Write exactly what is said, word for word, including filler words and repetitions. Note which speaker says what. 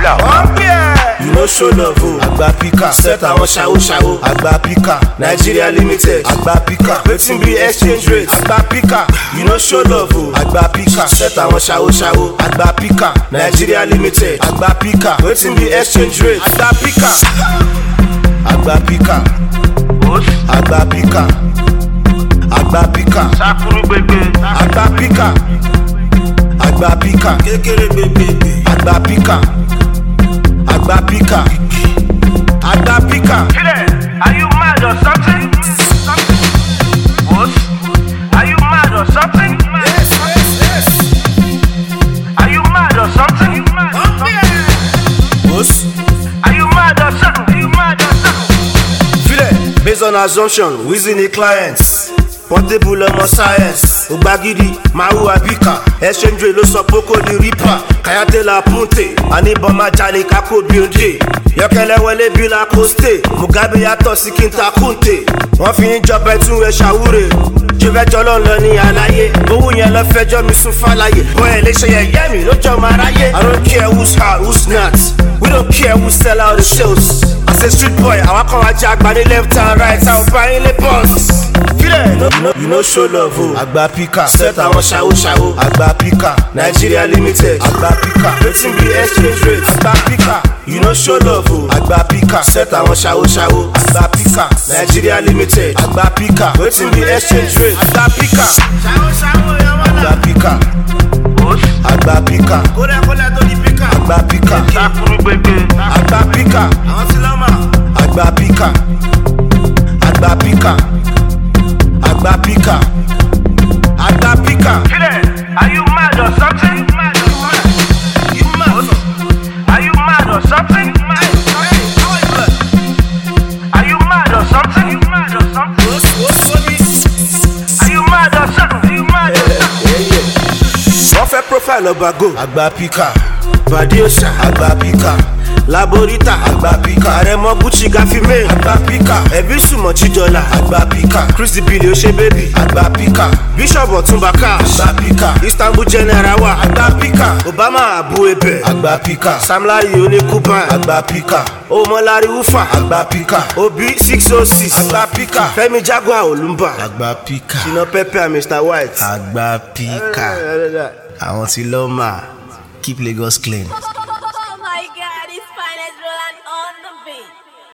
Speaker 1: pika. You no show love o. Agba pika. Set àwọn ṣawo ṣawo. Agba pika. Nigeria limited. Agba pika. Wetin be exchange rate? Agba pika. You no show love o. Agba pika. Set àwọn ṣawo ṣawo. Agba pika. Nigeria limited. Agba pika. Wetin be exchange rate? Agba pika. Agba pika. Agba pika. Agba pika.
Speaker 2: Sakuru gbegbe.
Speaker 1: Agba pika. Agba pika.
Speaker 2: Kékeré gbegbe.
Speaker 1: Agba pika. Agba pika. Agba pika.
Speaker 2: Are you mad or something? What? Are you mad or something?
Speaker 1: Yes, yes, yes.
Speaker 2: Are you mad or something?
Speaker 1: What?
Speaker 2: Are you mad or something? Are you mad or something?
Speaker 1: Feel it. Based on assumption, within the clients. Portable ọmọ science. Ogbagidi, Mahu Abika. Exchange rate ló sọ poko di Reaper. Kayate la punte. Anibọn máa jalè kákó bí òde. Yọkẹlẹ wọlé bí la coste. Mugabe yàtọ̀ sí Kinta Kunte. Wọ́n fi ń jọba ẹtún rẹ̀ ṣàwúre. Jẹ́fẹ́jọ́ ló ń lọ ní àlàyé. Owó yẹn lọ fẹjọ́ mi sún fàlàyé. Bọ́ ẹ̀ lè ṣe yẹ̀yẹ́ mi lójọ́ máa ráyé. I don't care who's hard, who's not. We don't care who sell out the shows. As a street boy, àwa kan wá jẹ́ àgbà ní left and right. Àwọn báyìí lè boss. Fílẹ̀ you no you no show love o. Agba pika. Set àwọn ṣawo ṣawo. Agba pika. Nigeria limited. Agba pika. Wetin be exchange rate? Agba pika. You no show love o. Agba pika. Set àwọn ṣawo ṣawo. Agba pika. Nigeria limited. Agba pika. Wetin be exchange rate? Agba pika. Agba pika. Agba pika. Agba pika.
Speaker 2: Sakuru gbegbe.
Speaker 1: Agba pika. Agba pika. Agba pika. Agba pika. Agba pika.
Speaker 2: Are you mad or something?
Speaker 1: You mad?
Speaker 2: Are you mad or something? Are you mad or something? Are you mad or something? Are you mad or something? Are you mad or something?
Speaker 1: Wọ́n fẹ́ profile ọba go. Agba pika. Badiosa. Agba pika. Laborita. Agba pika. Àrẹ̀mọ Gucci Gafime. Agba pika. Ẹ̀bí sùmọ̀ Chijola. Agba pika. Christy Billy Ose baby. Agba pika. Bishop Ọ̀túnba Cash. Agba pika. Istanbul General wa. Agba pika. Obama Abu Ebe. Agba pika. Sam Larry Onikuban. Agba pika. Omolari Ufa. Agba pika. Obi six oh six. Agba pika. Fẹ́mi Jaguar Olumba. Agba pika. Shina Pepe and Mister White. Agba pika. Àwọn tí lọ́ máa keep Lagos clean.
Speaker 3: Oh my God, it's finest Roland on the beat.